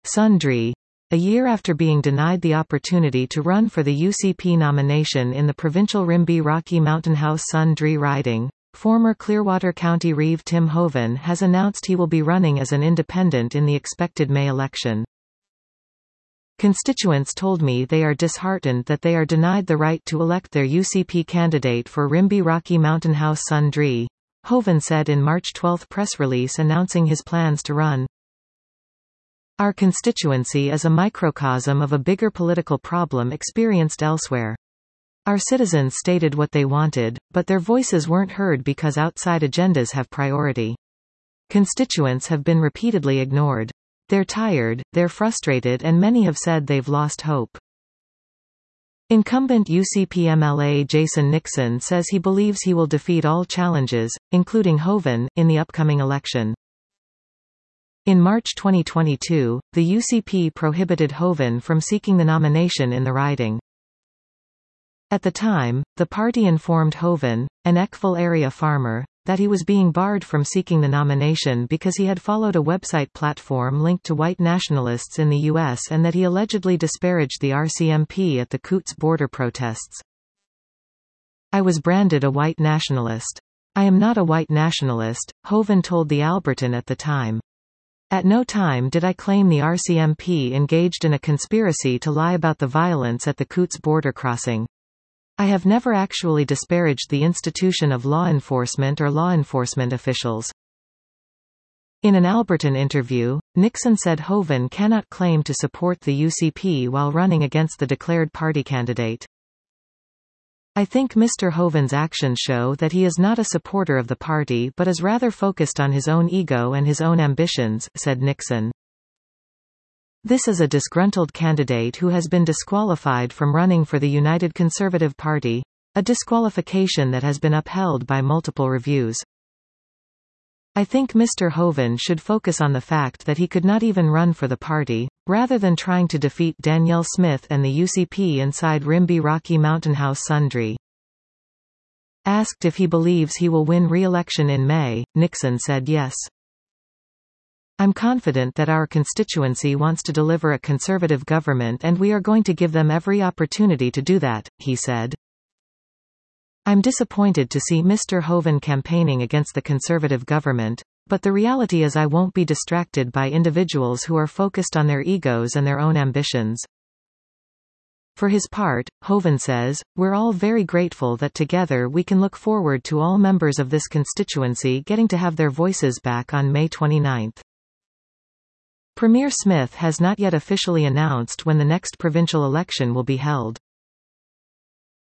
Sundri, a year after being denied the opportunity to run for the UCP nomination in the provincial Rimby Rocky Mountain House Sundri riding. Former Clearwater County Reeve Tim Hoeven has announced he will be running as an independent in the expected May election. Constituents told me they are disheartened that they are denied the right to elect their UCP candidate for Rimby Rocky Mountain House Sundri, Hoeven said in March 12 press release announcing his plans to run. Our constituency is a microcosm of a bigger political problem experienced elsewhere. Our citizens stated what they wanted, but their voices weren't heard because outside agendas have priority. Constituents have been repeatedly ignored. They're tired, they're frustrated, and many have said they've lost hope. Incumbent UCP MLA Jason Nixon says he believes he will defeat all challenges, including Hoeven, in the upcoming election. In March 2022, the UCP prohibited Hoeven from seeking the nomination in the riding. At the time, the party informed Hoeven, an Eckville area farmer, that he was being barred from seeking the nomination because he had followed a website platform linked to white nationalists in the U.S. and that he allegedly disparaged the RCMP at the Coutts border protests. I was branded a white nationalist. I am not a white nationalist, Hoeven told the Albertan at the time. At no time did I claim the RCMP engaged in a conspiracy to lie about the violence at the Coutts border crossing. I have never actually disparaged the institution of law enforcement or law enforcement officials. In an Albertan interview, Nixon said Hoeven cannot claim to support the UCP while running against the declared party candidate. I think Mr. Hoeven's actions show that he is not a supporter of the party but is rather focused on his own ego and his own ambitions, said Nixon. This is a disgruntled candidate who has been disqualified from running for the United Conservative Party, a disqualification that has been upheld by multiple reviews. I think Mr. Hoeven should focus on the fact that he could not even run for the party, rather than trying to defeat Danielle Smith and the UCP inside Rimby Rocky Mountain House Sundri. Asked if he believes he will win re-election in May, Nixon said yes. I'm confident that our constituency wants to deliver a conservative government and we are going to give them every opportunity to do that, he said. I'm disappointed to see Mr. Hoeven campaigning against the conservative government, but the reality is I won't be distracted by individuals who are focused on their egos and their own ambitions. For his part, Hoeven says, we're all very grateful that together we can look forward to all members of this constituency getting to have their voices back on May 29. Premier Smith has not yet officially announced when the next provincial election will be held.